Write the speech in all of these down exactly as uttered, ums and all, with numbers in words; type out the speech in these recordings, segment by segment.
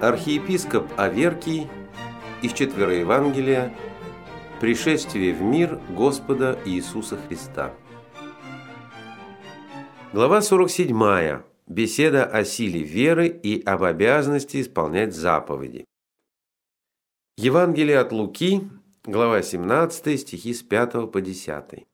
Архиепископ Аверкий из Четвероевангелия «Пришествие в мир Господа Иисуса Христа». Глава сорок седьмая. Беседа о силе веры и об обязанности исполнять заповеди. Евангелие от Луки, глава семнадцатая, стихи с пятого по десятый.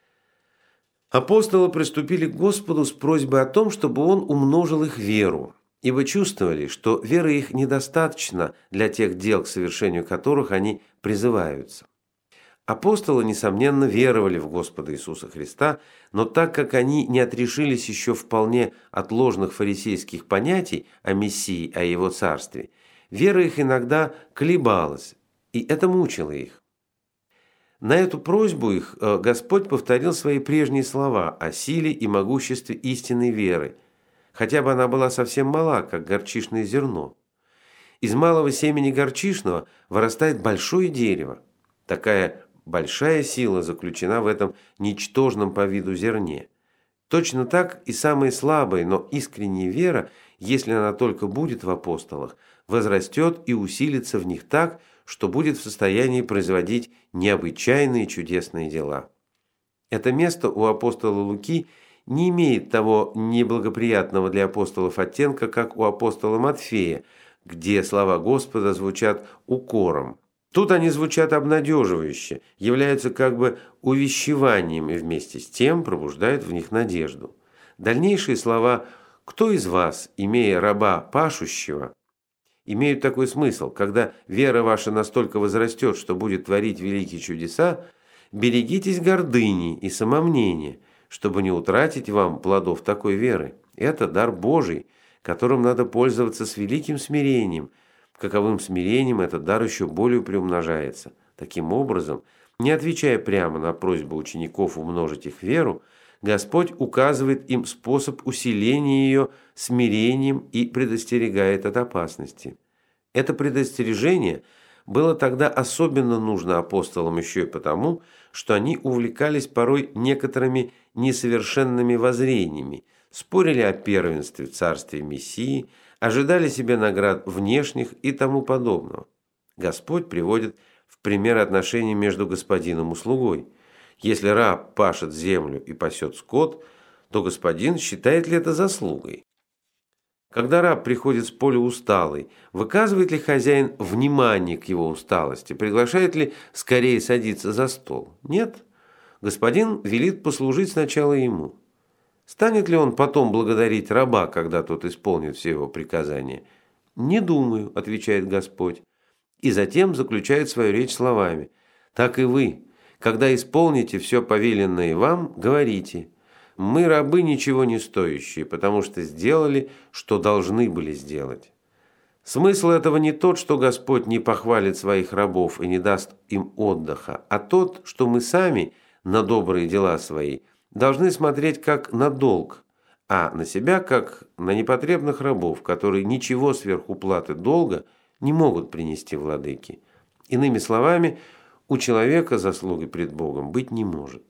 Апостолы приступили к Господу с просьбой о том, чтобы Он умножил их веру, ибо чувствовали, что веры их недостаточно для тех дел, к совершению которых они призываются. Апостолы, несомненно, веровали в Господа Иисуса Христа, но так как они не отрешились еще вполне от ложных фарисейских понятий о Мессии, о Его царстве, вера их иногда колебалась, и это мучило их. На эту просьбу их Господь повторил свои прежние слова о силе и могуществе истинной веры, хотя бы она была совсем мала, как горчичное зерно. Из малого семени горчичного вырастает большое дерево. Такая большая сила заключена в этом ничтожном по виду зерне. Точно так и самая слабая, но искренняя вера, если она только будет в апостолах, возрастет и усилится в них так, что будет в состоянии производить необычайные чудесные дела. Это место у апостола Луки не имеет того неблагоприятного для апостолов оттенка, как у апостола Матфея, где слова Господа звучат укором. Тут они звучат обнадеживающе, являются как бы увещеванием и вместе с тем пробуждают в них надежду. Дальнейшие слова «Кто из вас, имея раба пашущего», имеют такой смысл: когда вера ваша настолько возрастет, что будет творить великие чудеса, берегитесь гордыни и самомнения, чтобы не утратить вам плодов такой веры. Это дар Божий, которым надо пользоваться с великим смирением. Каковым смирением этот дар еще более приумножается. Таким образом, не отвечая прямо на просьбу учеников умножить их веру, Господь указывает им способ усиления ее смирением и предостерегает от опасности. Это предостережение было тогда особенно нужно апостолам еще и потому, что они увлекались порой некоторыми несовершенными воззрениями, спорили о первенстве в царстве Мессии, ожидали себе наград внешних и тому подобного. Господь приводит в пример отношения между господином и слугой. Если раб пашет землю и пасет скот, то господин считает ли это заслугой? Когда раб приходит с поля усталый, выказывает ли хозяин внимание к его усталости, приглашает ли скорее садиться за стол? Нет. Господин велит послужить сначала ему. Станет ли он потом благодарить раба, когда тот исполнит все его приказания? «Не думаю», – отвечает Господь. И затем заключает свою речь словами: «Так и вы, когда исполните все повеленное вам, говорите: мы рабы ничего не стоящие, потому что сделали, что должны были сделать». Смысл этого не тот, что Господь не похвалит своих рабов и не даст им отдыха, а тот, что мы сами на добрые дела свои должны смотреть как на долг, а на себя как на непотребных рабов, которые ничего сверх уплаты долга не могут принести владыке. Иными словами, у человека заслуги пред Богом быть не может.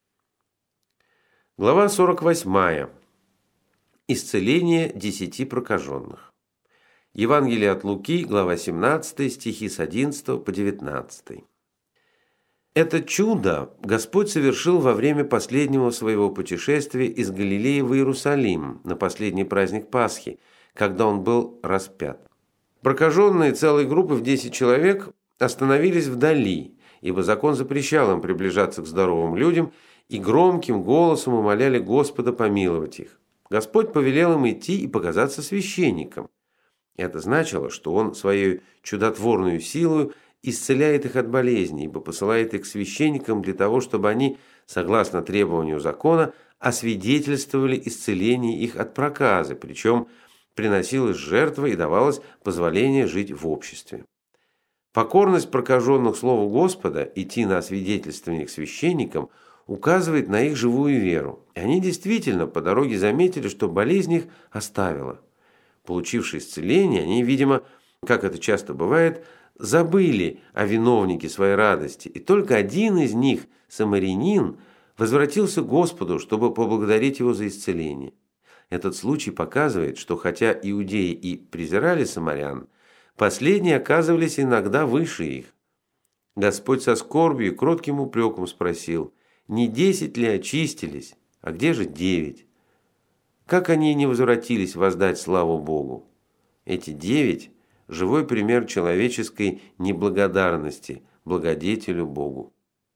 Глава сорок восьмая. Исцеление десяти прокаженных. Евангелие от Луки, глава семнадцатая, стихи с одиннадцатого по девятнадцатый. Это чудо Господь совершил во время последнего своего путешествия из Галилеи в Иерусалим на последний праздник Пасхи, когда Он был распят. Прокаженные целой группы в десять человек остановились вдали, ибо закон запрещал им приближаться к здоровым людям, и громким голосом умоляли Господа помиловать их. Господь повелел им идти и показаться священникам. Это значило, что Он своей чудотворную силою исцеляет их от болезней, ибо посылает их к священникам для того, чтобы они, согласно требованию закона, освидетельствовали исцеление их от проказы, причем приносилась жертва и давалось позволение жить в обществе. Покорность прокаженных Слову Господа, идти на освидетельствование к священникам, указывает на их живую веру. И они действительно по дороге заметили, что болезнь их оставила. Получившие исцеление, они, видимо, как это часто бывает, забыли о виновнике своей радости, и только один из них, самарянин, возвратился к Господу, чтобы поблагодарить его за исцеление. Этот случай показывает, что хотя иудеи и презирали самарян, последние оказывались иногда выше их. Господь со скорбью и кротким упреком спросил: не десять ли очистились, а где же девять? Как они не возвратились воздать славу Богу? Эти девять – живой пример человеческой неблагодарности благодетелю Богу.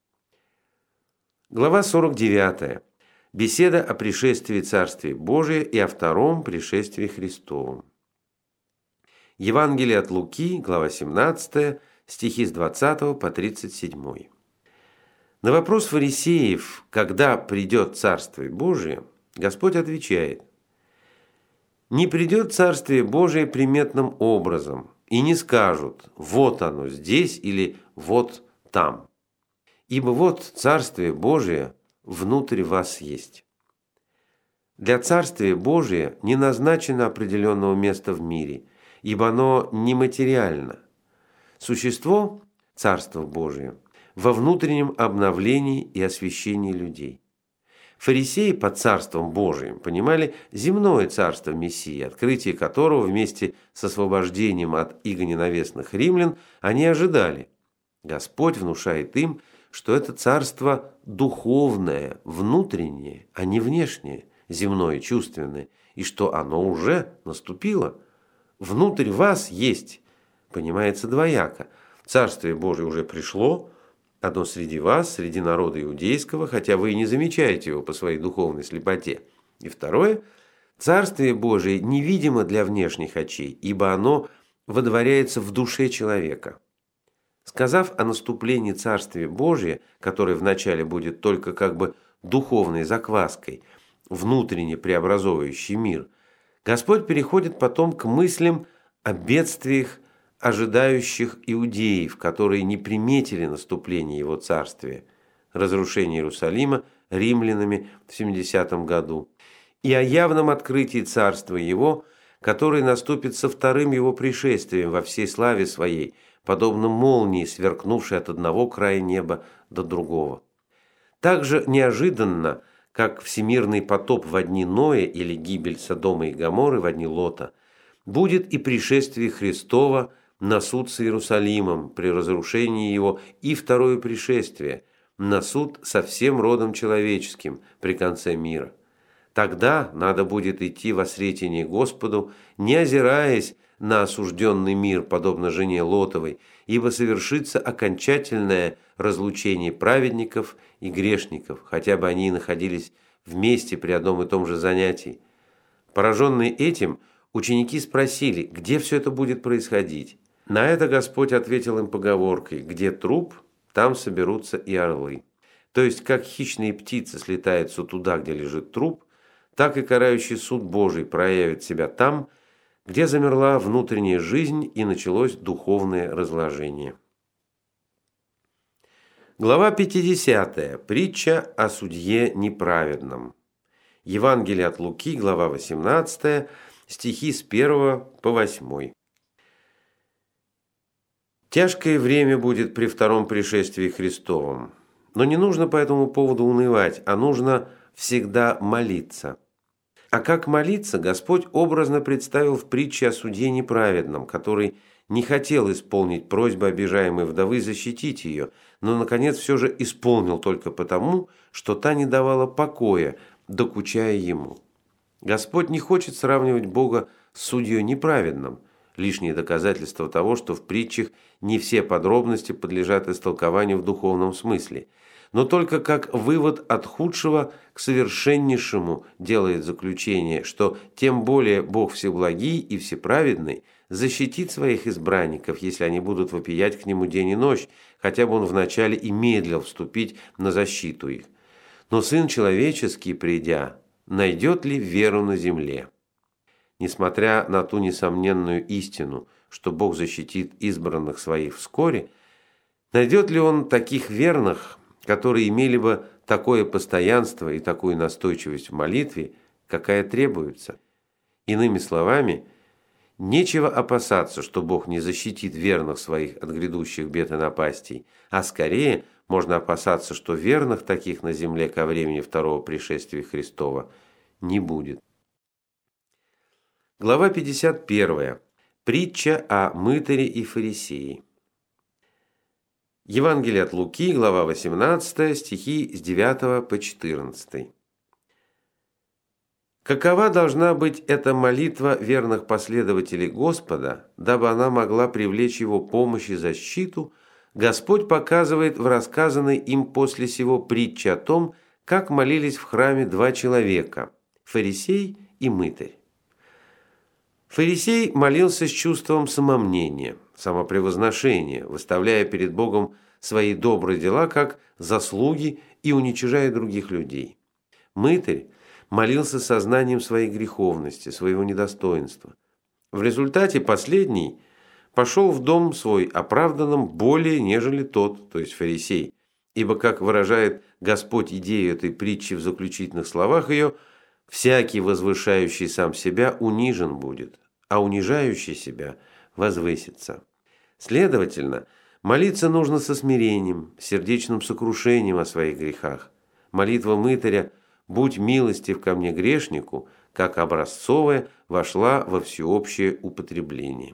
Глава сорок девятая. Беседа о пришествии Царствия Божия и о втором пришествии Христовом. Евангелие от Луки, глава семнадцатая, стихи с двадцатого по тридцать седьмой. На вопрос фарисеев, когда придет Царствие Божие, Господь отвечает: «Не придет Царствие Божие приметным образом, и не скажут: вот оно здесь или вот там. Ибо вот Царствие Божие внутрь вас есть». Для Царствия Божия не назначено определенного места в мире, ибо оно нематериально. Существо Царства Божия во внутреннем обновлении и освящении людей. Фарисеи под Царством Божиим понимали земное царство Мессии, открытие которого вместе с освобождением от игоненавистных римлян они ожидали. Господь внушает им, что это царство духовное, внутреннее, а не внешнее, земное, чувственное, и что оно уже наступило. «Внутрь вас есть» понимается двояко. Царствие Божие уже пришло, оно среди вас, среди народа иудейского, хотя вы и не замечаете его по своей духовной слепоте. И второе, Царствие Божие невидимо для внешних очей, ибо оно водворяется в душе человека. Сказав о наступлении Царствия Божия, которое вначале будет только как бы духовной закваской, внутренне преобразовывающий мир, Господь переходит потом к мыслям о бедствиях, ожидающих иудеев, которые не приметили наступление его царствия, разрушение Иерусалима римлянами в семидесятом году, и о явном открытии царства его, которое наступит со вторым его пришествием во всей славе своей, подобно молнии, сверкнувшей от одного края неба до другого. Так же неожиданно, как всемирный потоп в дни Ноя или гибель Содома и Гоморры в дни Лота, будет и пришествие Христова на суд с Иерусалимом при разрушении его, и второе пришествие на суд со всем родом человеческим при конце мира. Тогда надо будет идти во сретение Господу, не озираясь на осужденный мир, подобно жене Лотовой, ибо совершится окончательное разлучение праведников и грешников, хотя бы они и находились вместе при одном и том же занятии. Пораженные этим, ученики спросили, где все это будет происходить. На это Господь ответил им поговоркой: где труп, там соберутся и орлы. То есть, как хищные птицы слетаются туда, где лежит труп, так и карающий суд Божий проявит себя там, где замерла внутренняя жизнь и началось духовное разложение. Глава пятидесятая. Притча о судье неправедном. Евангелие от Луки, глава восемнадцатая, стихи с первого по восьмой. Тяжкое время будет при втором пришествии Христовом, но не нужно по этому поводу унывать, а нужно всегда молиться. А как молиться, Господь образно представил в притче о судье неправедном, который не хотел исполнить просьбу обижаемой вдовы защитить ее, но, наконец, все же исполнил только потому, что та не давала покоя, докучая ему. Господь не хочет сравнивать Бога с судьей неправедным. Лишнее доказательство того, что в притчах не все подробности подлежат истолкованию в духовном смысле, но только как вывод от худшего к совершеннейшему делает заключение, что тем более Бог всеблагий и всеправедный защитит своих избранников, если они будут вопиять к Нему день и ночь, хотя бы Он вначале и медлил вступить на защиту их. Но Сын Человеческий, придя, найдет ли веру на земле? Несмотря на ту несомненную истину, что Бог защитит избранных своих вскоре, найдет ли Он таких верных, которые имели бы такое постоянство и такую настойчивость в молитве, какая требуется? Иными словами, нечего опасаться, что Бог не защитит верных своих от грядущих бед и напастей, а скорее можно опасаться, что верных таких на земле ко времени второго пришествия Христова не будет. Глава пятьдесят первая. Притча о мытаре и фарисее. Евангелие от Луки, глава восемнадцатая, стихи с девятого по четырнадцатый. Какова должна быть эта молитва верных последователей Господа, дабы она могла привлечь его помощь и защиту, Господь показывает в рассказанной им после сего притче о том, как молились в храме два человека – фарисей и мытарь. Фарисей молился с чувством самомнения, самопревозношения, выставляя перед Богом свои добрые дела как заслуги и уничижая других людей. Мытарь молился сознанием своей греховности, своего недостоинства. В результате последний пошел в дом свой оправданным более, нежели тот, то есть фарисей, ибо, как выражает Господь идею этой притчи в заключительных словах ее, «Всякий, возвышающий сам себя, унижен будет, а унижающий себя возвысится». Следовательно, молиться нужно со смирением, сердечным сокрушением о своих грехах. Молитва мытаря «Будь милостив ко мне, грешнику», как образцовая, вошла во всеобщее употребление.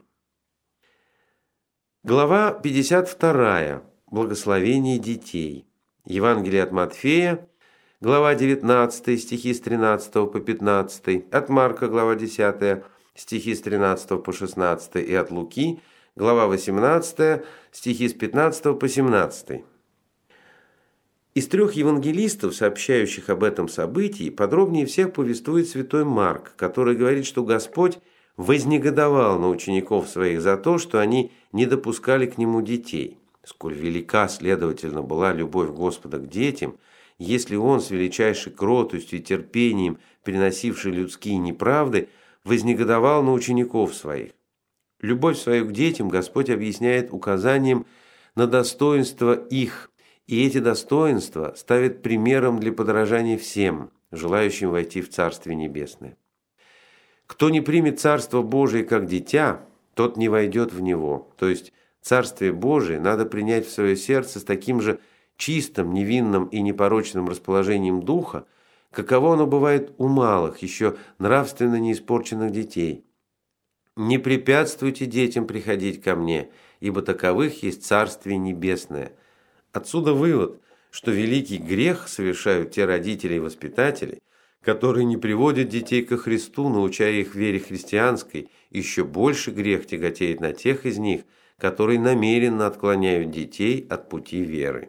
Глава пятьдесят вторая. Благословение детей. Евангелие от Матфея, глава девятнадцатая, стихи с тринадцатого по пятнадцатый, от Марка, глава десятая, стихи с тринадцатого по шестнадцатый, и от Луки, глава восемнадцатая, стихи с пятнадцатого по семнадцатый. Из трех евангелистов, сообщающих об этом событии, подробнее всех повествует святой Марк, который говорит, что Господь вознегодовал на учеников своих за то, что они не допускали к нему детей. Сколь велика, следовательно, была любовь Господа к детям, если Он с величайшей кротостью и терпением, переносивший людские неправды, вознегодовал на учеников своих. Любовь свою к детям Господь объясняет указанием на достоинство их, и эти достоинства ставит примером для подражания всем, желающим войти в Царствие Небесное. Кто не примет Царство Божие как дитя, тот не войдет в него, то есть Царствие Божие надо принять в свое сердце с таким же чистым, невинным и непорочным расположением духа, каково оно бывает у малых, еще нравственно неиспорченных детей. «Не препятствуйте детям приходить ко мне, ибо таковых есть Царствие Небесное». Отсюда вывод, что великий грех совершают те родители и воспитатели, которые не приводят детей ко Христу, научая их вере христианской. Еще больше грех тяготеет на тех из них, которые намеренно отклоняют детей от пути веры.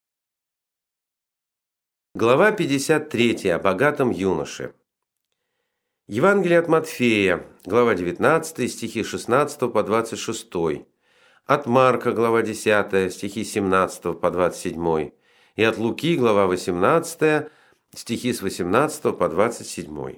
Глава пятьдесят третья. О богатом юноше. Евангелие от Матфея, глава девятнадцатая, стихи с шестнадцатого по двадцать шестой. От Марка, глава десятая, стихи с семнадцатого по двадцать седьмой. И от Луки, глава восемнадцатая, стихи с восемнадцатого по двадцать седьмой.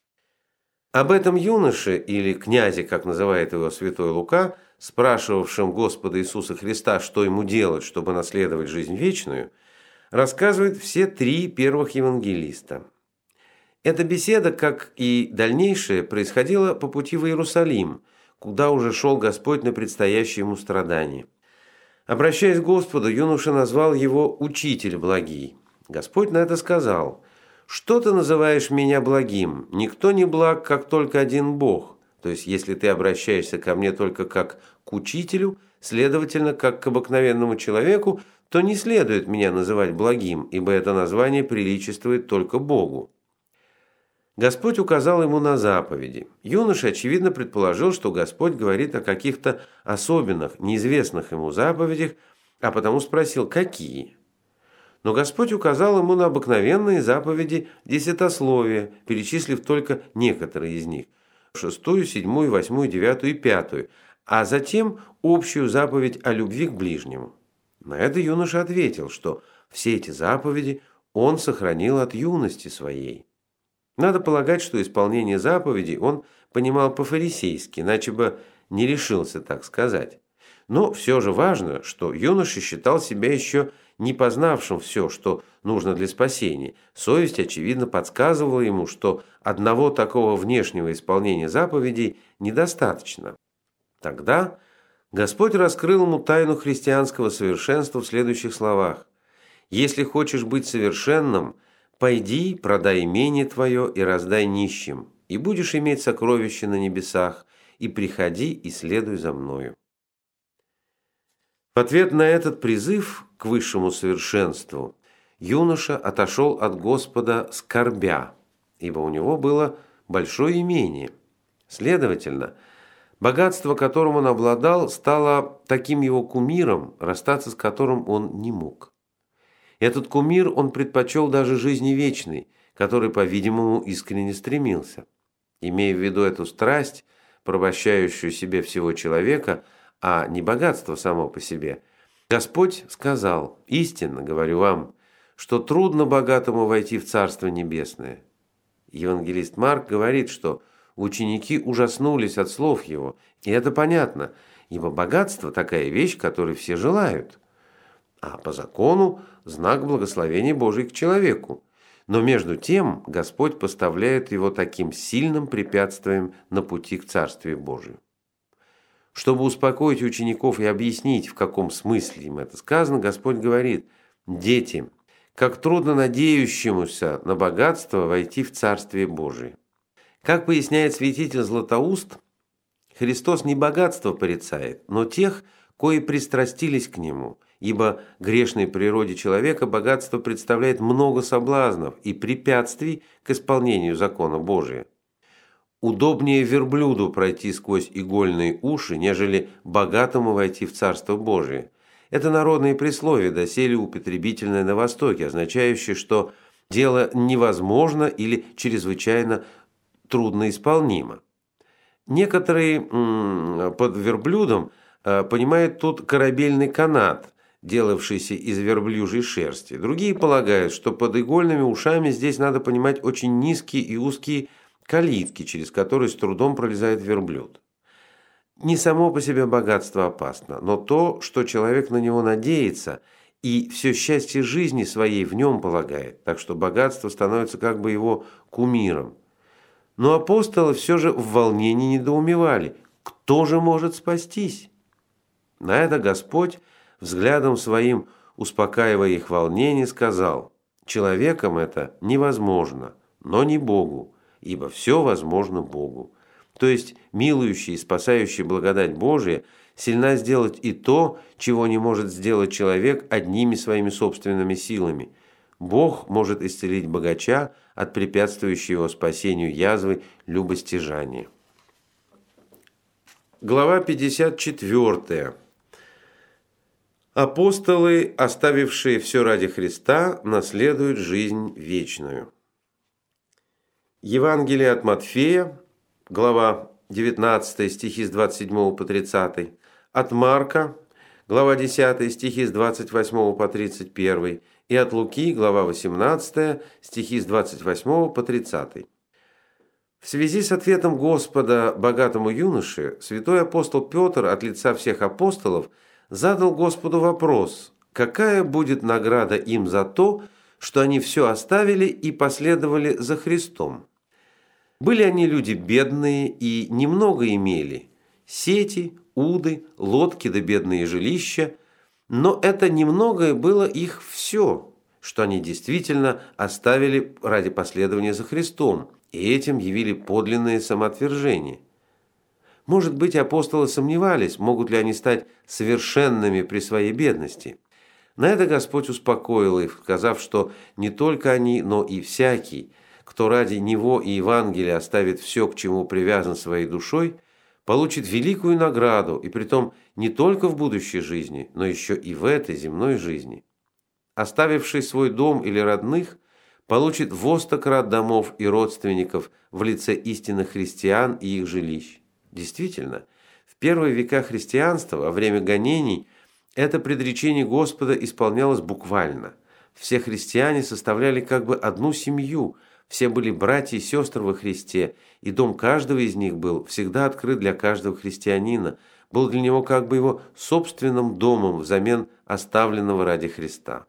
Об этом юноше, или князе, как называет его святой Лука, спрашивавшем Господа Иисуса Христа, что ему делать, чтобы наследовать жизнь вечную, рассказывают все три первых евангелиста. Эта беседа, как и дальнейшее, происходила по пути в Иерусалим, куда уже шел Господь на предстоящее ему страдание. Обращаясь к Господу, юноша назвал его «Учитель благий». Господь на это сказал: «Что ты называешь меня благим? Никто не благ, как только один Бог». То есть, если ты обращаешься ко мне только как к учителю, следовательно, как к обыкновенному человеку, то не следует меня называть благим, ибо это название приличествует только Богу. Господь указал ему на заповеди. Юноша, очевидно, предположил, что Господь говорит о каких-то особенных, неизвестных ему заповедях, а потому спросил, какие. Но Господь указал ему на обыкновенные заповеди десятословия, перечислив только некоторые из них – шестую, седьмую, восьмую, девятую и пятую, а затем общую заповедь о любви к ближнему. На это юноша ответил, что все эти заповеди он сохранил от юности своей. Надо полагать, что исполнение заповедей он понимал по-фарисейски, иначе бы не решился так сказать. Но все же важно, что юноша считал себя еще не познавшим все, что нужно для спасения. Совесть, очевидно, подсказывала ему, что одного такого внешнего исполнения заповедей недостаточно. Тогда Господь раскрыл ему тайну христианского совершенства в следующих словах: «Если хочешь быть совершенным, пойди, продай имение твое и раздай нищим, и будешь иметь сокровища на небесах, и приходи и следуй за мною». В ответ на этот призыв к высшему совершенству юноша отошел от Господа скорбя, ибо у него было большое имение. Следовательно, богатство, которым он обладал, стало таким его кумиром, расстаться с которым он не мог. Этот кумир он предпочел даже жизни вечной, которой, по-видимому, искренне стремился. Имея в виду эту страсть, порабощающую себе всего человека, а не богатство само по себе, Господь сказал: «Истинно говорю вам, что трудно богатому войти в Царство Небесное». Евангелист Марк говорит, что ученики ужаснулись от слов его, и это понятно, ибо богатство – такая вещь, которой все желают, а по закону – знак благословения Божьего к человеку. Но между тем Господь поставляет его таким сильным препятствием на пути к Царствию Божию. Чтобы успокоить учеников и объяснить, в каком смысле им это сказано, Господь говорит: «Дети, как трудно надеющемуся на богатство войти в Царствие Божие». Как поясняет святитель Златоуст, Христос не богатство порицает, но тех, кои пристрастились к нему, ибо грешной природе человека богатство представляет много соблазнов и препятствий к исполнению закона Божия. Удобнее верблюду пройти сквозь игольные уши, нежели богатому войти в Царство Божие. Это народное присловие, доселе употребительное на Востоке, означающее, что дело невозможно или чрезвычайно трудноисполнимо. Некоторые под верблюдом понимают тут корабельный канат, делавшийся из верблюжьей шерсти. Другие полагают, что под игольными ушами здесь надо понимать очень низкие и узкие калитки, через которые с трудом пролезает верблюд. Не само по себе богатство опасно, но то, что человек на него надеется и все счастье жизни своей в нем полагает, так что богатство становится как бы его кумиром. Но апостолы все же в волнении недоумевали: кто же может спастись? На это Господь, взглядом своим успокаивая их волнение, сказал: человеком это невозможно, но не Богу, ибо все возможно Богу. То есть милующий и спасающий благодать Божия сильна сделать и то, чего не может сделать человек одними своими собственными силами. Бог может исцелить богача от препятствующей его спасению язвы любостяжания. Глава пятьдесят четыре. Апостолы, оставившие все ради Христа, наследуют жизнь вечную. Евангелие от Матфея, глава девятнадцатая, стихи с двадцать седьмого по тридцатый, от Марка, глава десятая, стихи с двадцать восьмого по тридцать первый, и от Луки, глава восемнадцатая, стихи с двадцать восьмого по тридцатый. В связи с ответом Господа богатому юноше, святой апостол Петр от лица всех апостолов задал Господу вопрос: какая будет награда им за то, что они все оставили и последовали за Христом? Были они люди бедные и немного имели – сети, уды, лодки да бедные жилища, но это немногое было их все, что они действительно оставили ради последования за Христом, и этим явили подлинное самоотвержение. Может быть, апостолы сомневались, могут ли они стать совершенными при своей бедности. На это Господь успокоил их, сказав, что не только они, но и всякий, кто ради Него и Евангелия оставит все, к чему привязан своей душой, получит великую награду, и притом не только в будущей жизни, но еще и в этой земной жизни. Оставивший свой дом или родных, получит во сто крат домов и родственников в лице истинных христиан и их жилищ. Действительно, в первые века христианства, во время гонений, это предречение Господа исполнялось буквально. Все христиане составляли как бы одну семью, все были братья и сестры во Христе, и дом каждого из них был всегда открыт для каждого христианина, был для него как бы его собственным домом взамен оставленного ради Христа.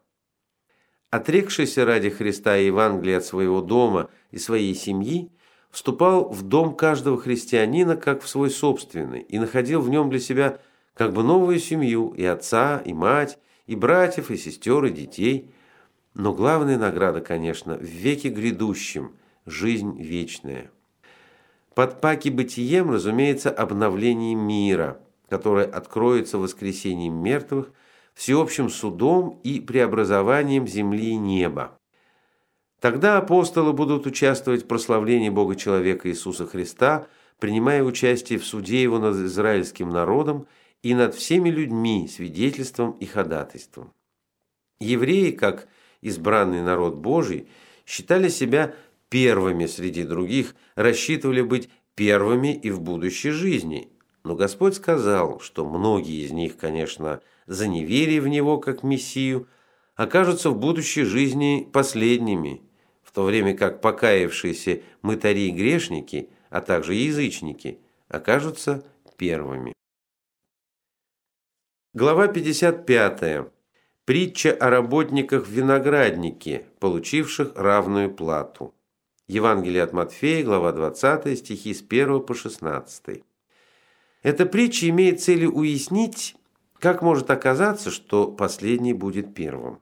Отрекшийся ради Христа и Евангелия от своего дома и своей семьи, вступал в дом каждого христианина как в свой собственный и находил в нем для себя как бы новую семью, и отца, и мать, и братьев, и сестер, и детей. Но главная награда, конечно, в веке грядущем – жизнь вечная. Под паки бытием, разумеется, обновление мира, которое откроется воскресением мертвых, всеобщим судом и преобразованием земли и неба. Тогда апостолы будут участвовать в прославлении Бога-человека Иисуса Христа, принимая участие в суде Его над израильским народом и над всеми людьми свидетельством и ходатайством. Евреи, как избранный народ Божий, считали себя первыми среди других, рассчитывали быть первыми и в будущей жизни. Но Господь сказал, что многие из них, конечно, за неверие в Него как Мессию, окажутся в будущей жизни последними, в то время как покаявшиеся мытари и грешники, а также язычники, окажутся первыми. Глава пятьдесят пятая. Притча о работниках в винограднике, получивших равную плату. Евангелие от Матфея, глава двадцатая, стихи с первого по шестнадцатый. Эта притча имеет целью уяснить, как может оказаться, что последний будет первым.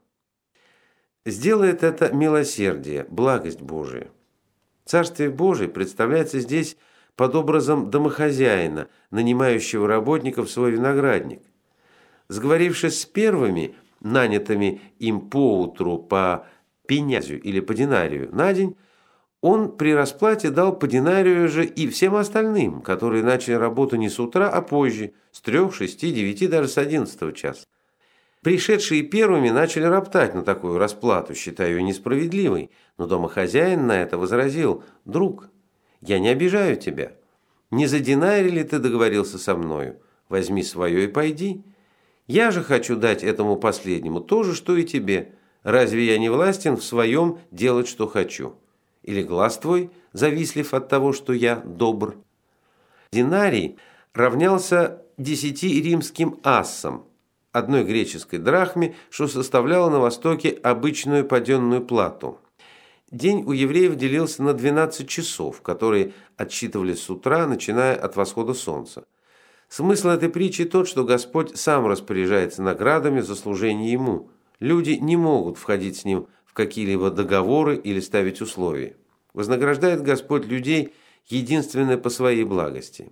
Сделает это милосердие, благость Божия. Царствие Божие представляется здесь под образом домохозяина, нанимающего работников в свой виноградник. Сговорившись с первыми, нанятыми им поутру по пенязю или по динарию на день, он при расплате дал по динарию же и всем остальным, которые начали работу не с утра, а позже, с трех, шести, девяти, даже с одиннадцатого часа. Пришедшие первыми начали роптать на такую расплату, считая ее несправедливой, но домохозяин на это возразил: «Друг, я не обижаю тебя. Не за динарий ли ты договорился со мною? Возьми свое и пойди. Я же хочу дать этому последнему то же, что и тебе. Разве я не властен в своем делать, что хочу? Или глаз твой завислив от того, что я добр?» Динарий равнялся десяти римским ассам, одной греческой драхме, что составляло на Востоке обычную паденную плату. День у евреев делился на двенадцать часов, которые отсчитывались с утра, начиная от восхода солнца. Смысл этой притчи тот, что Господь сам распоряжается наградами за служение Ему. Люди не могут входить с Ним в какие-либо договоры или ставить условия. Вознаграждает Господь людей единственно по своей благости.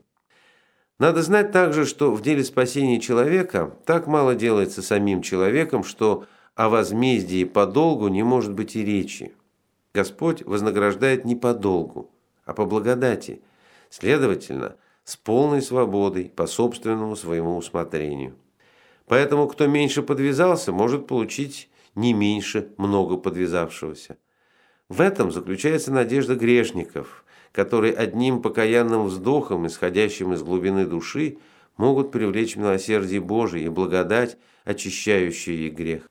Надо знать также, что в деле спасения человека так мало делается самим человеком, что о возмездии по долгу не может быть и речи. Господь вознаграждает не по долгу, а по благодати, следовательно, с полной свободой по собственному своему усмотрению. Поэтому кто меньше подвязался, может получить не меньше много подвязавшегося. В этом заключается надежда грешников, которые одним покаянным вздохом, исходящим из глубины души, могут привлечь милосердие Божие и благодать, очищающую их грех.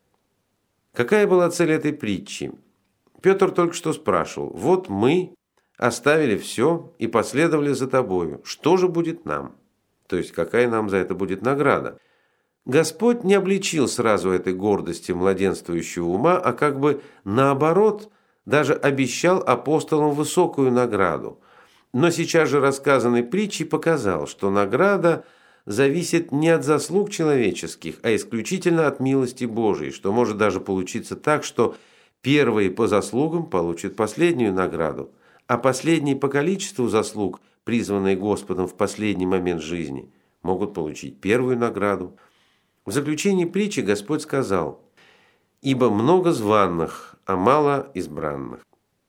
Какая была цель этой притчи? Петр только что спрашивал: «Вот мы оставили все и последовали за тобою. Что же будет нам?» То есть, какая нам за это будет награда? Господь не обличил сразу этой гордости младенствующего ума, а как бы наоборот, даже обещал апостолам высокую награду. Но сейчас же рассказанной притчей показал, что награда зависит не от заслуг человеческих, а исключительно от милости Божией, что может даже получиться так, что первые по заслугам получат последнюю награду, а последние по количеству заслуг, призванные Господом в последний момент жизни, могут получить первую награду. В заключении притчи Господь сказал: «Ибо много званных, а мало избранных».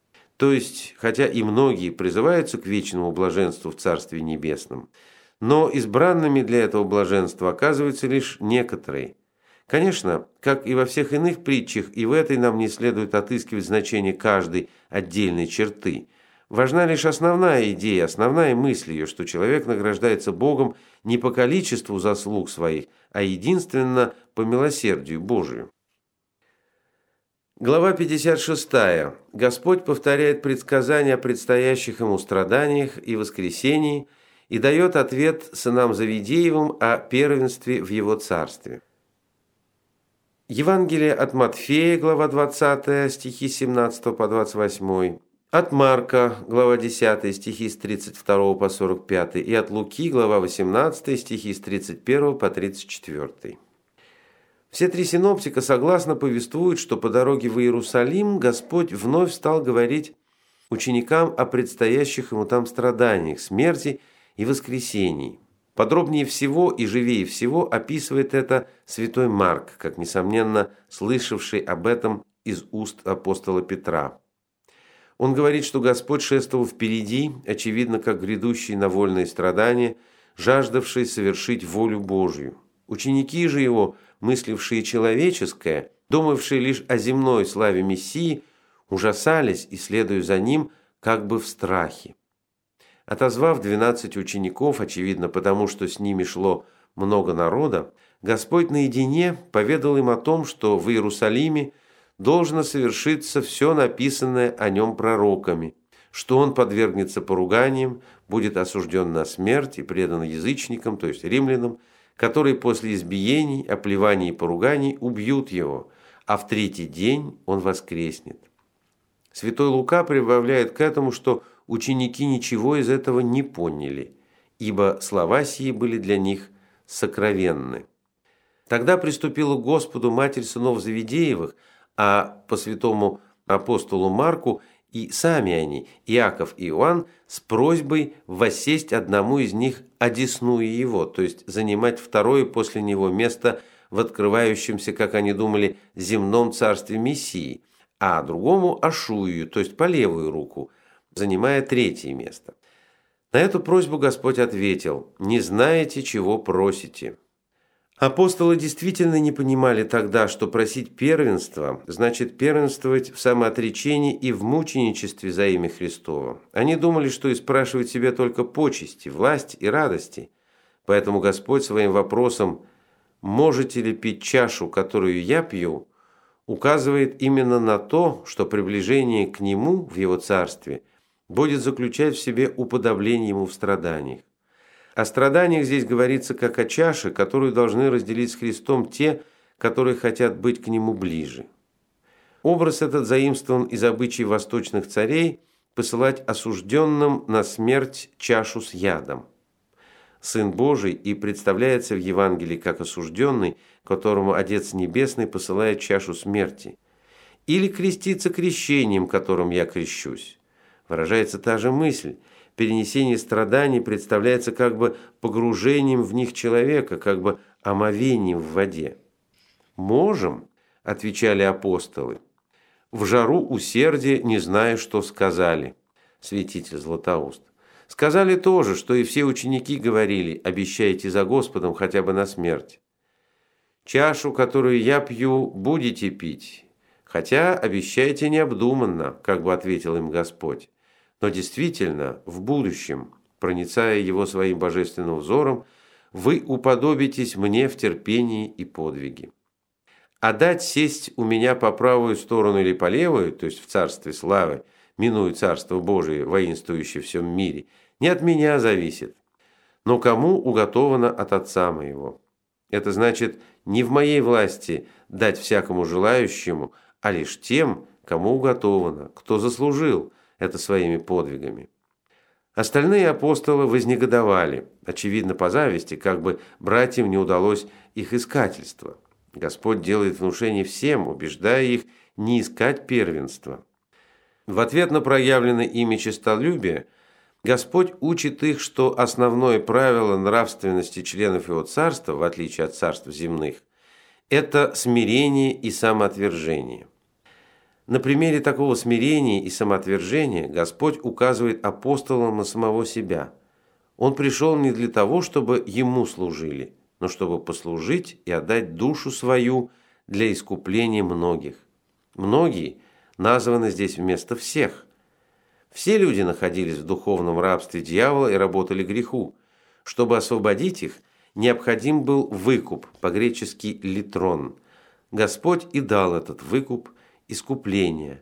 То есть, хотя и многие призываются к вечному блаженству в Царстве Небесном, но избранными для этого блаженства оказываются лишь некоторые. Конечно, как и во всех иных притчах, и в этой нам не следует отыскивать значение каждой отдельной черты. Важна лишь основная идея, основная мысль ее, что человек награждается Богом не по количеству заслуг своих, а единственно по милосердию Божию. Глава пятьдесят шестая. Господь повторяет предсказания о предстоящих ему страданиях и воскресении и дает ответ сынам Завидеевым о первенстве в его царстве. Евангелие от Матфея, глава двадцатая, стихи с семнадцатого по двадцать восьмой. От Марка, глава десятая, стихи с тридцать второго по сорок пятый. И от Луки, глава восемнадцатая, стихи с тридцать первого по тридцать четвёртый. Все три синоптика согласно повествуют, что по дороге в Иерусалим Господь вновь стал говорить ученикам о предстоящих ему там страданиях, смерти и воскресении. Подробнее всего и живее всего описывает это святой Марк, как, несомненно, слышавший об этом из уст апостола Петра. Он говорит, что Господь шествовал впереди, очевидно, как грядущий на вольные страдания, жаждавший совершить волю Божью. Ученики же его, мыслившие человеческое, думавшие лишь о земной славе Мессии, ужасались и, следуя за ним, как бы в страхе. Отозвав двенадцать учеников, очевидно потому, что с ними шло много народа, Господь наедине поведал им о том, что в Иерусалиме должно совершиться все написанное о нем пророками, что он подвергнется поруганиям, будет осужден на смерть и предан язычникам, то есть римлянам, которые после избиений, оплеваний и поруганий убьют его, а в третий день он воскреснет. Святой Лука прибавляет к этому, что ученики ничего из этого не поняли, ибо слова сии были для них сокровенны. Тогда приступила к Господу матерь сынов Завидеевых, а по святому апостолу Марку и сами они, Иаков и Иоанн, с просьбой воссесть одному из них одесную его, то есть занимать второе после него место в открывающемся, как они думали, земном царстве Мессии, а другому Ашую, то есть по левую руку, занимая третье место. На эту просьбу Господь ответил: «Не знаете, чего просите». Апостолы действительно не понимали тогда, что просить первенства значит первенствовать в самоотречении и в мученичестве за имя Христово. Они думали, что и спрашивать себе только почести, власть и радости. Поэтому Господь своим вопросом «можете ли пить чашу, которую я пью?» указывает именно на то, что приближение к Нему в Его Царстве будет заключать в себе уподобление Ему в страданиях. О страданиях здесь говорится как о чаше, которую должны разделить с Христом те, которые хотят быть к Нему ближе. Образ этот заимствован из обычаев восточных царей посылать осужденным на смерть чашу с ядом. Сын Божий и представляется в Евангелии как осужденный, которому Отец Небесный посылает чашу смерти. Или креститься крещением, которым я крещусь. Выражается та же мысль. Перенесение страданий представляется как бы погружением в них человека, как бы омовением в воде. «Можем», – отвечали апостолы, – «в жару усердия, не зная, что сказали», – святитель Златоуст. Сказали тоже, что и все ученики говорили: «Обещайте за Господом хотя бы на смерть». «Чашу, которую я пью, будете пить, хотя обещайте необдуманно», как бы ответил им Господь. Но действительно, в будущем, проницая его своим божественным взором, вы уподобитесь мне в терпении и подвиге. А дать сесть у меня по правую сторону или по левую, то есть в царстве славы, минуя царство Божие, воинствующее в всем мире, не от меня зависит, но кому уготовано от Отца моего. Это значит, не в моей власти дать всякому желающему, а лишь тем, кому уготовано, кто заслужил это своими подвигами. Остальные апостолы вознегодовали, очевидно по зависти, как бы братьям не удалось их искательство. Господь делает внушение всем, убеждая их не искать первенства. В ответ на проявленное ими честолюбие Господь учит их, что основное правило нравственности членов Его царства, в отличие от царств земных, это смирение и самоотвержение. На примере такого смирения и самоотвержения Господь указывает апостолам на самого себя. Он пришел не для того, чтобы Ему служили, но чтобы послужить и отдать душу свою для искупления многих. Многие названы здесь вместо всех. Все люди находились в духовном рабстве дьявола и работали греху. Чтобы освободить их, необходим был выкуп, по-гречески «литрон». Господь и дал этот выкуп, искупление,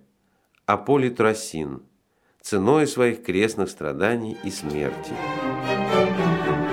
аполитросин, ценой своих крестных страданий и смерти.